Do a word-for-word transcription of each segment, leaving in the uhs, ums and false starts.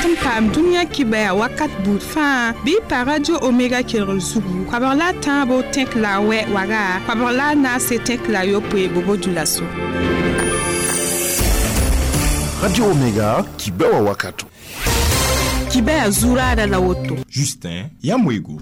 sẽn paam dũniyã kibɛya wakat buud fãa bɩ pa radio omega kelg zugu koabg la a tãabo tẽk la a wɛ waga koabg la a naase tẽk la a yopoe bobo dulaso. Radio Omega kibɛwa wakato kibɛya zurada la woto Justin Yamwego.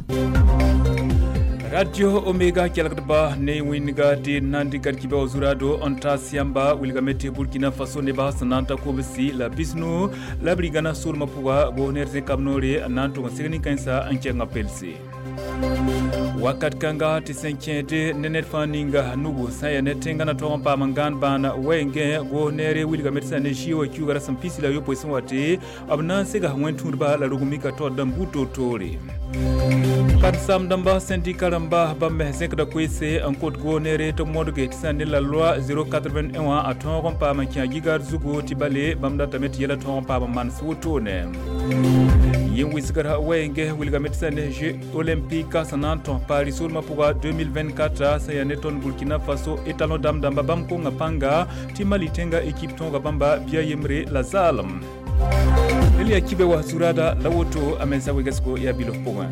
Radio Omega kelgdba ne winga de nandi karkiba ozurado onta siamba wilgamete Burkina Faso ne ba sananta kobsi la bisno la brigana sur mapuwa gonerze kamnore nanto segni kansa ankenga pelsi wakat kanga tisenkete nenet faninga nugo saya netenga na tompa mangan bana wenge gonere wilgamete sane shiwa kyugara sampisi la yopo iswati abna sega wenturba la rugumika to dambuto tore Kat sam damba syndicat damba bambe zekda kwese en code gonere to modge tisane la loi zéro quatre-vingt-un a ton rompa makia gigar zugo tibale bamda tamet yela ton rompa man sutone yin wisgara wenge wilgamet sane jeux olympiques sananto Paris sur mapuga deux mille vingt-quatre sayaneton Burkina Faso etalon dam damba bam ko ngapanga timali tenga équipe ton gabamba bia yemre la zalam Elia kibewa surada lawoto amenza wegasko ya bilo point.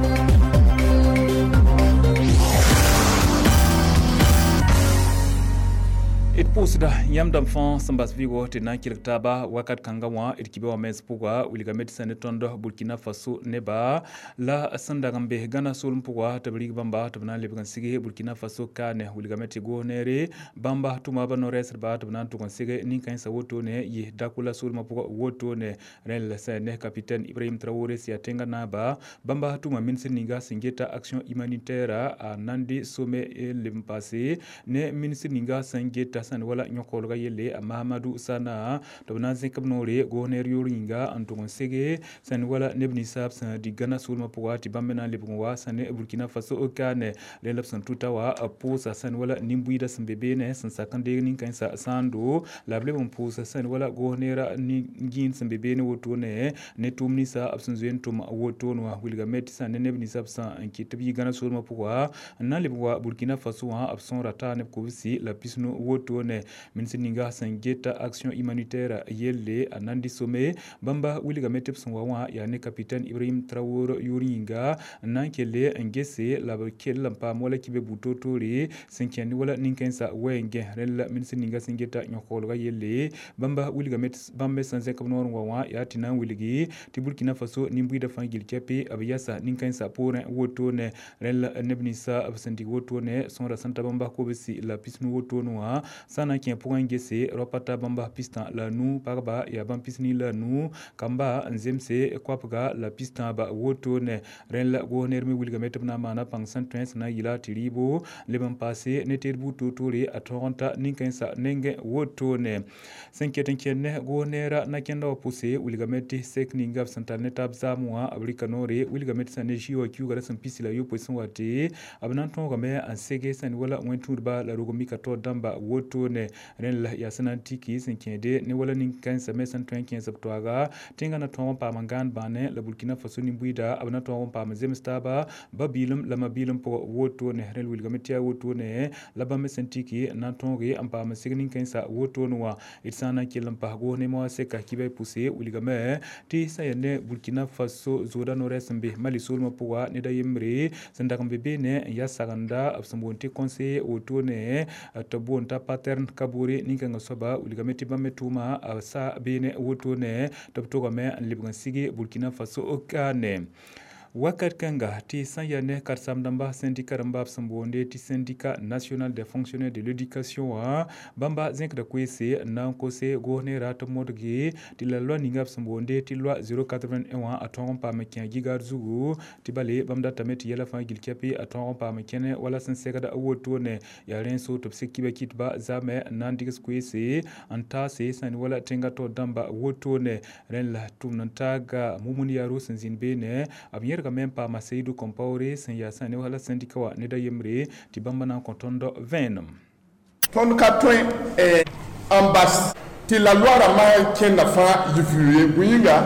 Et pour cela, yam d'enfants sambas vigo tena kiltaba wakat kangawa et kibewa mes pouwa uligamet sanetondo Burkina Faso neba la sandagambe gana solum pouwa tablig bamba tabna lebgan sige Burkina Faso kane uligamet go nere bamba tuma ba nores ba tabna to konsige nin kan sa woto ne yi dakula solum pouwa woto ne rel sane capitaine Ibrahim Traoré si atenga na ba bamba tuma ministre ninga singeta action humanitaire a nandi sommet l'impassé ne ministre ninga singeta san wala nyokol ga yelle Mahamadou Sana to na zekam nore goner yoringa anton sege san wala nebni sab san di gana sulma powati bamena lebwa san Burkina Faso okane le lapsan tutawa posa san wala nimbuida san bebene san sakande nin kan sa sando lable bon posa san wala gonera ni ngin san bebene wotone ne tumni sa absan zuen tum wotono wilga met san nebni sab san ankitabi gana sulma powa na lebwa Burkina Faso ha abson rata ne ko si la pisno woto ne ministre ninga sangeta action humanitaire yelle anandi sommet bamba wiliga metep sonwa ya ne capitaine Ibrahim Traoré yuringa nankele ngese la kel lampa mola kibe butotori cinquième wala ninkensa wenge rel ministre ninga sangeta nyokolo yelle bamba wiliga met bamba sanze kabnor wa ya tina wiligi ti Burkina Faso nimbuida fangil kepe abiyasa ninkensa pour woto ne rel nebnisa absenti woto ne son rasanta bamba ko besi la pisnu woto noa sana ki pour ngese ropata bamba pista la nu parba ya bam pisni la nu kamba nzemse kwapga la pista ba woto ne ren la goner me wilga metna mana pang sentence na yila tiribo le bam passé ne terbu totori atonta ninkensa nenge woto ne cinquième kenne gonera na kenda opuse wilga metti sekninga santal netab zamwa abrikanore wilga metti saneji wa kyugara san pisila yo poison wate abnanton game ansege san wala wenturba la rogomika to damba woto ne ren la ya sanantiki sinkende ne wala nin kan sa mesan twenty septoaga tinga na ton pa mangan bane la Burkina Faso ni buida abna ton pa mazemstaba babilum la mabilum po woto ne ren wil gametia woto ne la ba mesantiki na ton ri ampa masignin kan sa woto no wa itsana kilam pa go ne mo seka kibe pousse wil game ti sa ne Burkina Faso zoda no resmbe mali sulma powa ne da yemre sandakam bebe ne ya saganda absambonti conseiller woto ne tabonta pattern kaburi ninga soba uligameti bametuma sa bene woto ne toptoga me libgan sigi Burkina Faso okane wakat kanga ti sanyane karsam damba syndicat ramba sambonde ti syndicat national des fonctionnaires de l'éducation a bamba zinc da kwese na kose gonera to modgi ti la loi ninga sambonde ti loi zéro quatre-vingt-un aton pa mekin gigar zugu ti bale bamda tamet yela fa gilkepi aton pa mekene wala sensega da woto ne ya renso to sekibe kitba zame nandigas kwese anta se san wala tenga to damba woto ne ren la tumnantaga mumuni yaro senzin bene abyer même pas Maseidou Compaoré sen ya san wala syndicat wa ne da yemre ti bamba na kontondo vingt ton katwen e ambas ti la loi rama ken na fa yifuye buinga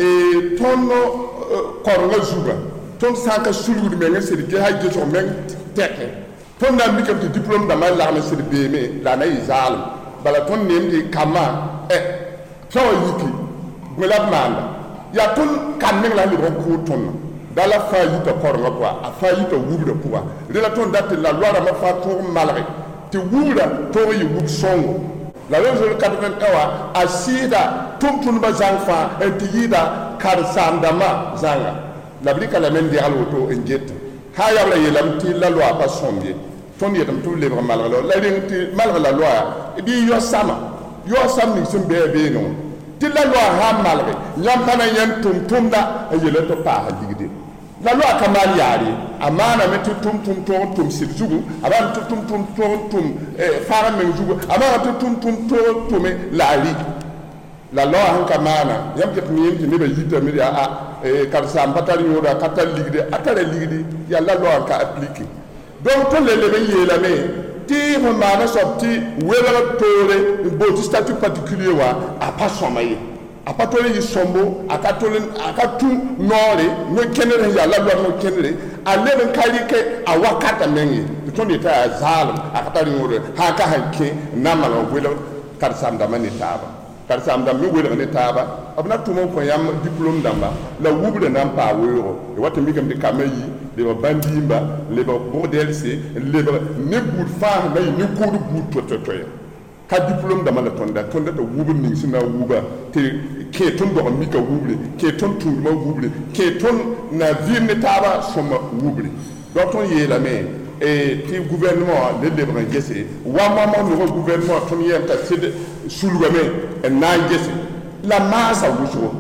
e tono koronga zuba ton sanka sulu de menga sedi ha je so men teke ton da mi kam diplôme da ma la ma sedi be me la na izal bala ton nem di kama e so yiki gwelab manda ya ton kan meng la le ko ton dans la faillite kornga quoi a faillite wubra quoi rela ton date la loi ma fa to malre te wubra to yi wub songo la loi quatre-vingt-un a sida tum tun ba zanfa en tiyida kar sandama zanga la brika la men di alwoto en jet ha ya la yelam ti la loi pas sombier ton yetam to le malre la ring malre la loi di yo sama yo sam ni sun be be no ti la loi ha malre nyam pana yan tum tum da yele to pa ha digide la loi kamal yari amana metu tum tum tum tum sirjugu aban tum tum tum tum eh fara men jugu amana tum tum tum tum la li la loi han kamana yam ket mi yimti ne be yita mi a eh kar sam patali yoda katal ligide atare ligide ya la loi ka appliquer donc to le le be yela me ti mo mana sorti wela tore bo statut particulier wa a pas somaye a pas tole yi sombo a ka tole a ka tu nore no kenere ya la loi no kenere a le ben kali ke a wakata mengi to ni ta zalim a ka tari ngore ha ka hanke na mala wela kar sam da mani taba kar sam da mi wela ne taba abna tumo ko yam diplôme damba la wubre nan pa wero e wata mi kam de kamayi le bandimba le bordel c'est le ne bout fa na ni ko du bout to to to ka diplôme dama la tonda tonda to wubre ni sina wuba te ke ton do mi ka wubre ke ton tu ma wubre ke ton na vir ne taba soma wubre donc on y est la mais et ti gouvernement le lebre ngese wa mama no gouvernement ton y ta sid sulugame na ngese la masa wuso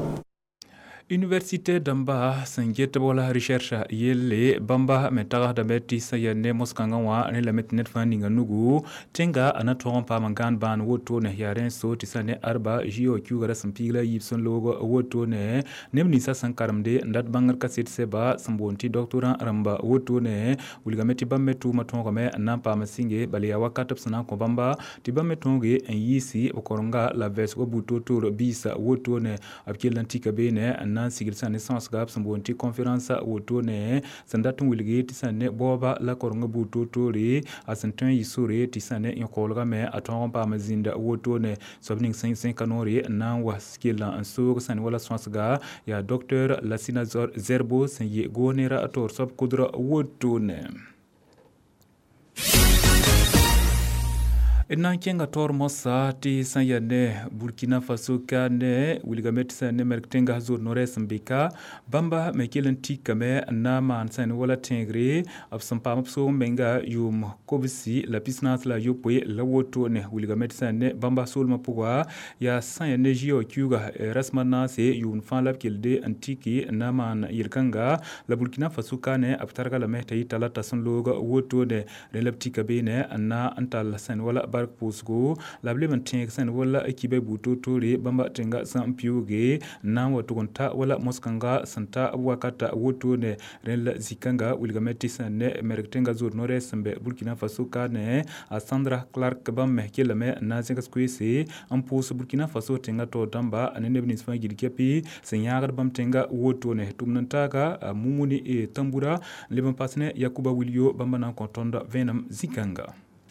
Université d'Amba sanjete bola recherche yelle bamba metaga da beti sayane moskanga wa ne la metnet faninga nugu tenga anaton pa mangan ban woto ne yaren so tisane arba jio kyugara sampigla yipson logo woto ne nemni sa sankaramde ndat bangar kaset seba sambonti doctorant ramba woto ne wuligameti bammetu matongo me nampa masinge bale wakata sana ko bamba tibametonge en yisi okoronga la vesgo butoto bisa woto ne abkelantika bene sigil sa naissance gab sambonti conférence woto ne sandatun wilge tisane boba la koronga buto tori asantan yisure tisane yokolga me aton pa mazinda woto ne sobning cinq cinq kanori nan waskila ansur san wala swansga ya docteur Lassina Zerbo sanye gonera ator sob kudra woto ne Ena kenga tor mosa ti sanyane Burkina Faso kane wilgamet sane merktenga zur nores mbika bamba mekelen tikame na man sane wala tengre absampa mapso menga yum kobisi la pisnas la yopwe la woto ne wilgamet sane bamba solma pugwa ya sanyane jio kyuga rasmana se yum fan lab kilde antiki na man yirkanga la Burkina Faso kane abtarga la mehta talata son loga woto ne relaptika bene na antal sane wala Pusgo la bleman tank san wala kibe buto tore bamba tenga san piuge na watu konta wala moskanga santa wakata woto ne rel zikanga wilgameti san ne merktenga zur nore sembe Burkina Faso kane a Sandra Clark bam kelame na zinga squeeze am pus Burkina Faso tenga to damba anene bnis fa gidikepi senyagar bam tenga woto ne tumnantaga mumuni e tambura leban pasne Yakuba Wilio bamba na kontonda venam zikanga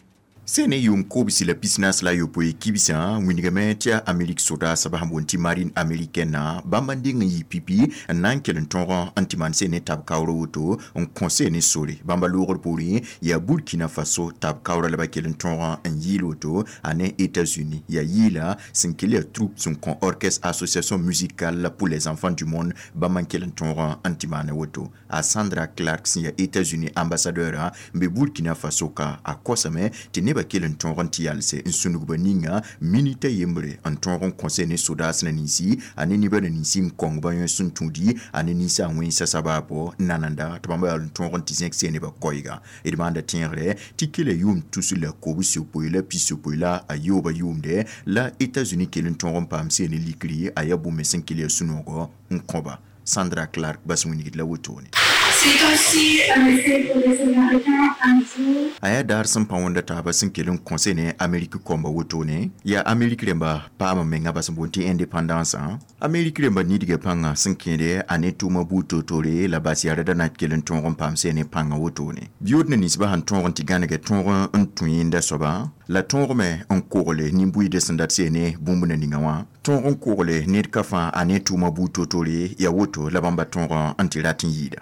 Sene yum kobisi la pisnas la yopo kibisa winigametia Amerik soda sabahambonti marine americaine bambanding yi pipi nankelen tonron antiman sene tab kawro woto on conseil ne sori bamba logor pori ya Burkina Faso tab kawro la bakelen tonron en yiloto ane États-Unis ya yila sinkele troupe son con orchestre association musicale pour les enfants du monde bamankelen tonron antiman woto a Sandra Clark ya États-Unis ambassadeur mbe Burkina Faso ka akosame tene kelen tonron tialse insunuba ninga minita yembre en tonron conseil ne sodas na nisi ane niba na nisi mkongba yon suntudi ane nisa wen sasababo nananda tabamba yon tonron tisenk sene ba koiga e demanda tienre tikele yum tusu la kobu siopoila pisiopoila ayoba yumde la États-Unis kelen tonron pamse ne likri ayabu mesen kele sunogo nkoba Sandra Clark baswini la wotoni C'est aussi un essai pour les Américains un jour. Aya dar san pawanda ta ba sun kelin conseil ne America komba woto ne ya America remba pa ma menga ba bonti independence an America remba ni diga panga sun kende ane tuma buto tore la basi ya da na kelin tonron pam se ne panga woto ne biot ne nisba han tonron tigana ga tonron un tuyinda soba la tonron me en korle ni bui de sandat se ne bumbu ne ningawa tõog n kogle ned ka fãa a ne tʋʋma buud to-tore ya woto la bãmba tõog n tɩ rat n yɩɩda.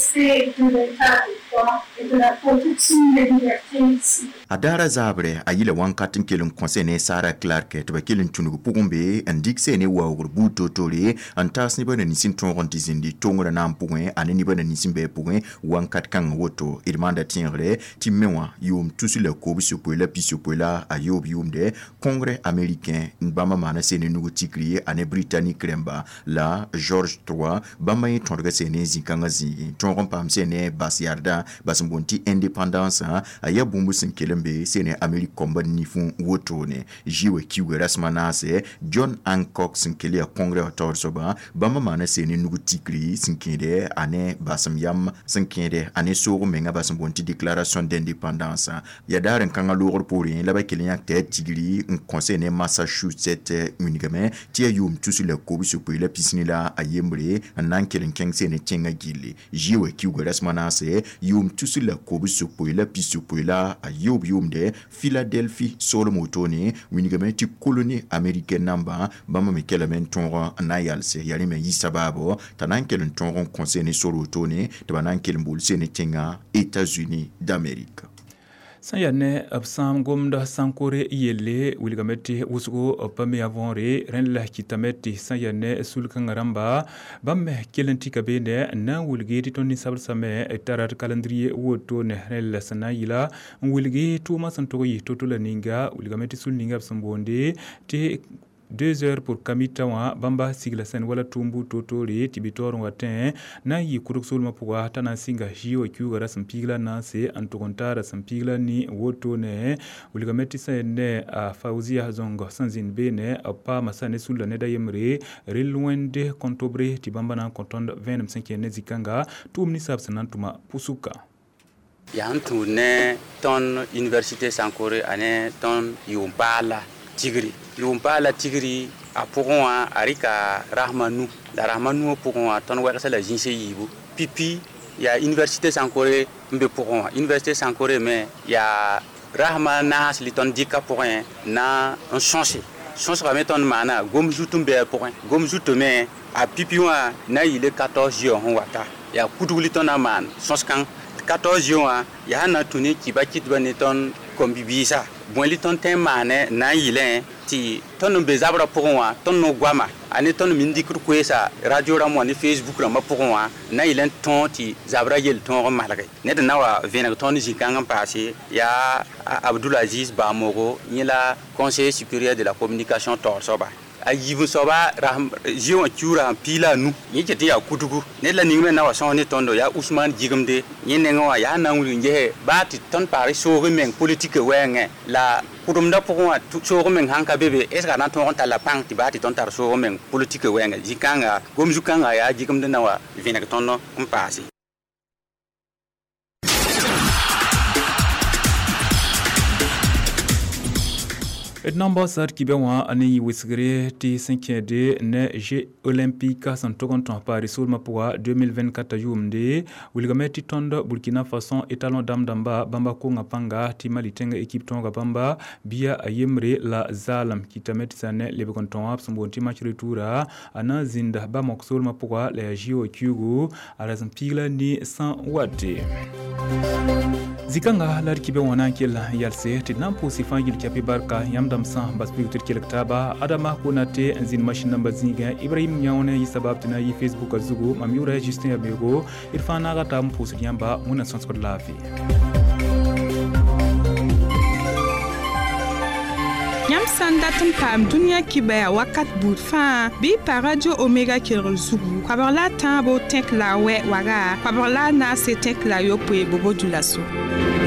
A daara zaabre a yɩla wãnkat n kell n kõse ne Sarah Clark tɩ ba kell n tũnug pʋgẽ be n dɩkse ne waoogr buud to-tore n taas nebã na nins n tõog n tɩ zĩndi tʋngrã na n pʋgẽ a ne nebã na nins n bɩ pʋgẽ wãnkat kãngã woto d maanda tẽegre tɩ me wã yʋʋm tus la kob sopoe la pi sopoe la a yoob yʋʋmde Congrès américain n bãmba maana sene nugu tikri a ne Britannique rẽmba la George trois bãmba yẽ tõdga sene zĩ-kãngã zĩigi tõog n paam sene bas yarda bas n boond tɩ indépendance a yaa bũmb sẽn kell n be sene Amérique komba nifũ wotone zɩ-wã kiuga rasmã naase John Hancock sẽn kell yaa Congrès wã taoor soaba bãmba maana sene nugu tikri sẽn kẽede a ne basem yam sẽn kẽede a ne soog menga bas n boond tɩ déclaration d'indépendance ya daar n kãngã loogr poorẽ la ba kell n yãk tɩ a tigri n kõse ne Massachusetts wingame tɩ yaa yʋʋm tus la kob sopoe la pisni la a yembre n na n kell n kẽng sene tẽngã gilli zɩ-wã kiuga rasmã naase yʋʋm tus la kob sopoe la pi sopoe la a yoob yʋʋmde Philadelphie soolem wotone wingame tɩ colonie américaine nambã bãmba me kellame n tõog n na n yalse ya rẽ me yɩ sabaabo t'a na n kell n tõog n kõse ne sor wotone tɩ ba na n kell n bool sene tẽngã États-Unis d'Amérique. sã ya ne b sãam gomda sãnkore yelle wilgame tɩ wʋsgo pa me a võore rẽnd la kɩtame tɩ sã ya ne sul-kãngã rãmba bãmb me kell n tɩka beene n na n wilge tɩ tõnd ninsabsame tara d calendrier wotone rẽnd la sẽn na n yɩla n wilge tʋʋmã sẽn tog yɩ to-to la ninga wilgame tɩ sul ninga b sẽn boonde tɩ deux heures pour kamita wã bãmba sigla sẽn wala tʋʋmbu to-toore tɩ bɩ taoor n wa tẽ na n yɩ kʋdg soolmã pʋga t'a na n sɩnga zɩ-wã kiuga ra sẽn piigla naase n tʋg n taara sẽn piigla ne wotone wilgame tɩ sã ne a Fauzia Zongo sẽn zĩnd beene b paama sã ne sulla ned a yembre rel wẽnde kõn-tobre tɩ bãmba na n kõ tõnd vẽenem sẽn kẽer ne zĩ-kãnga tʋʋm ninsab sẽn na n tʋma pʋsʋka. yaa n tũud ne tõnd université Sankore a ne tõnd yʋʋm paala tigri yʋʋm paala tigri a pʋgẽ wã a rɩka rasma nu la rasma nu wã pʋgẽ wã tõnd wɛgsa la zĩise yiibu pipi yaa université Sankore n be pʋgẽ wã université Sankore me yaa rasma naas li tõnd dɩka pʋgẽ na n sõse sõsga me tõnd maana gom zut n be a pʋgẽ gom zut me a pipi wã na n yɩle quatorze yõ sẽn wata yaa kudg li tõnd na n maan sõs-kãng quatorze yõ wã yaa sẽn na n tũ ne kiba kɩtba ne tõnd kom-bi-biisã bõe li tõnd tẽ n maane na n yɩlẽ tɩ tõnd n be zabrã pʋgẽ wã tõnd no goama a ne tõnd min dɩkd koeesa radio rãmb wã ne Facebook rãmbã pʋgẽ wã na yɩl n tõog tɩ zabrã yel tõog n malge ned na wa vẽneg tõnd zĩ-kãng n paase yaa Abdulaziz Bamogo yẽ la conseiller supérieur de la communication taoor soaba a yiib soaba zɩ wã kiurã n piila a nu yẽ ket n yaa kudgu ned la ning me na wa sõs ne tõndo yaa Ousmane Jigemde yẽ nengẽ wã yaa na n wilg n gese baa tɩ tõnd paag soog n meng politique wɛɛngẽ la kʋdmdã pʋgẽ wã soog n meng sãn ka be be est-ce a na n tõog n tall la pãng tɩ baa tɩ tõnd tar soog n meng politique wɛɛngẽ zĩ-kãngã gom zu-kãngã yaa Jigemde na wa vẽneg tõnd n paase. d nambasad kibɛ wã a ne yɩ wɩsgre tɩ sẽn kẽede ne jeux olympique sẽn tog n tõs paare soolmã pʋga deux mille vingt-quatre yʋʋmde wilgame tɩ tõnd Burkina Faso étalon dãmb-dãmba bãmba konga pãnga tɩ Mali tẽngã équipe tõoga bãmba bia a yembre la zaalem kɩtame tɩ sã ne lebg n tõ wã b sẽn boond tɩ match retourã a na n zĩnda bamok soolmã pʋga la yaa zɩ-wã kiugu a ra sẽn piigla ne cent wate. Zĩ-kãngã la d kibɛ wã na n kell n yalse tɩ d na n pʋʋsɩ fãa yel kɛpɩ barka yãmb dãmb sã bas pig tɩ d kelg taaba adama konate n zĩnd machine namba zĩigẽ Ibrahim yãone yɩ sabab tɩ na n yɩ Facebook a zugu mam yʋʋra Justin Abego d fãa naaga taab n pʋʋsd yãmba wẽnna sõsgd laafɩ. Yãmb sã n dat n paam dũniyã kibɛya wakat buud fãa bɩ pa radio Omega kelg zugu koabg la a tãabo tẽk la a wɛ waga koabg la a naase tẽk la a yopoe bobo du la so.